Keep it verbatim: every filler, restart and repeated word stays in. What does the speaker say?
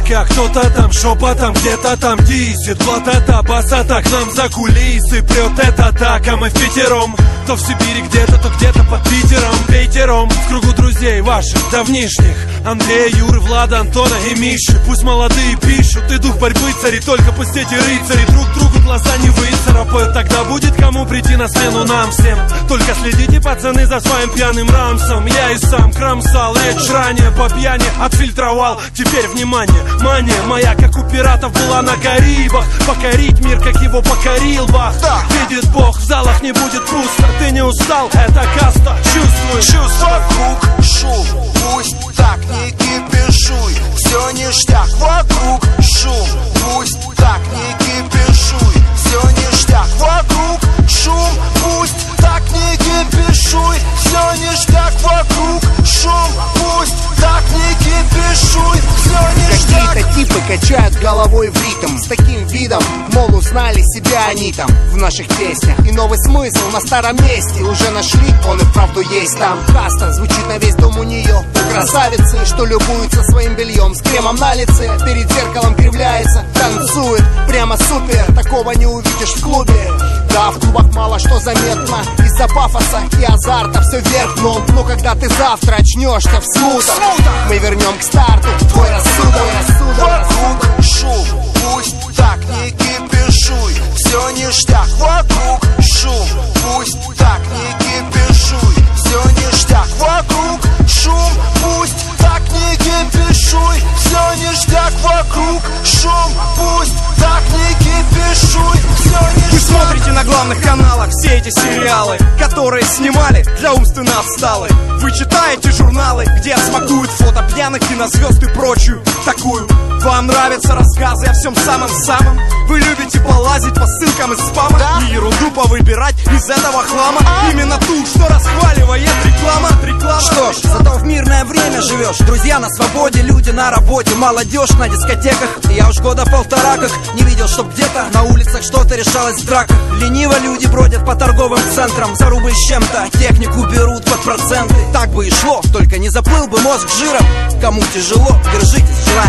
пока кто-то там шепотом где-то там дисит. Вот это басата к нам за кулисы прет это так, а мы впятером. То в Сибири где-то, то где-то под Питером. Пейтером в кругу друзей ваших давнишних: Андрея, Юры, Влада, Антона и Миши. Пусть молодые пишут, и дух борьбы царит. Только пусть эти рыцари друг другу глаза не выцарапают. Тогда будет кому прийти на смену нам всем. Только следите, пацаны, за своим пьяным рамсом. Я и сам кромсал речь ранее по пьяни, отфильтровал. Теперь внимание, мания моя, как у пиратов, была на Карибах. Покорить мир, как его покорил Бах. Видит Бог, в залах не будет пусто. Ты не устал, это каста, чувствуй. Чувство вокруг шум, пусть так не кипишуй. Все ништяк, вокруг шум, пусть так не кипишуй. Все ништяк, вокруг шум, пусть так не кипишуй. Все ништяк, вокруг шум, пусть так не кипишуй. Все ништяк. Какие-то типы качают головой в ритм с таким видом, мол, узнали себя они там в наших песнях. И новый смысл на старом месте уже нашли, он и вправду есть там. Каста звучит на весь дом у нее. Красавицы, что любуются своим бельем с кремом на лице, перед зеркалом кривляется, танцует прямо супер. Такого не увидишь в клубе. Да, в клубах мало что заметно из-за пафоса и азарта, все вверх дном. Но когда ты завтра очнешься в смутах, мы вернем к старту твой рассудок. Вокруг шум, пусть так не кипишуй. Все ништяк, вокруг шум, пусть так не кипишуй. Все ништяк, вокруг шум, пусть так не кипишуй. Все ништяк, вокруг шум, пусть так не кипишуй. Вы смотрите на главных каналах все эти сериалы, которые снимали для умственно отсталых. Вы читаете журналы, где смакуют фото пьяных кинозвезд и прочую такую. Вам нравятся рассказы о всем самом-самом. Вы любите полазить по ссылкам из спама, да? И ерунду повыбирать из этого хлама, а? Именно ту, что расхваливает реклама, реклама. Что ж, зато в мирное время живешь. Друзья на свободе, люди на работе, молодежь на дискотеках. Я уж года полтора как не видел, чтоб где-то на улицах что-то решалось в драках. Лениво люди бродят по торговым центрам, зарубы с чем-то, технику берут под проценты. Так бы и шло, только не заплыл бы мозг жиром. Кому тяжело, держитесь, желаем